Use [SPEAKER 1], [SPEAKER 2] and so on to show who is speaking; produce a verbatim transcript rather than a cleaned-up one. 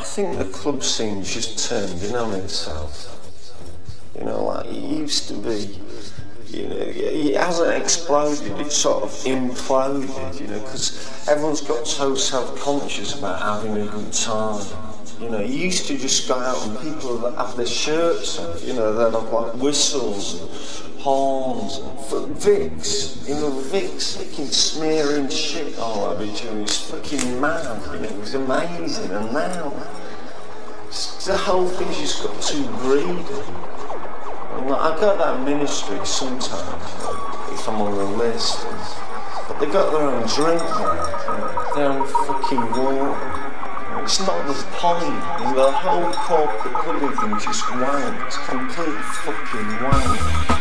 [SPEAKER 1] I think the club scene's just turned in on itself. You know, like it used to be, you know, it hasn't exploded, it's sort of imploded, you know, because everyone's got so self-conscious about having a good time. You know, you used to just go out and people would have their shirts on, you know, they'd have like whistles and horns and Vicks, you know, Vicks fucking smearing shit all over each other. It's fucking mad, you know, it was amazing. And now, the whole thing's just got too greedy. And like, I got that ministry sometimes, you know, if I'm on the list, and, but they got their own drink now, their own fucking water. It's not the point, the whole corporate clubbing thing just wank, it's complete fucking wank.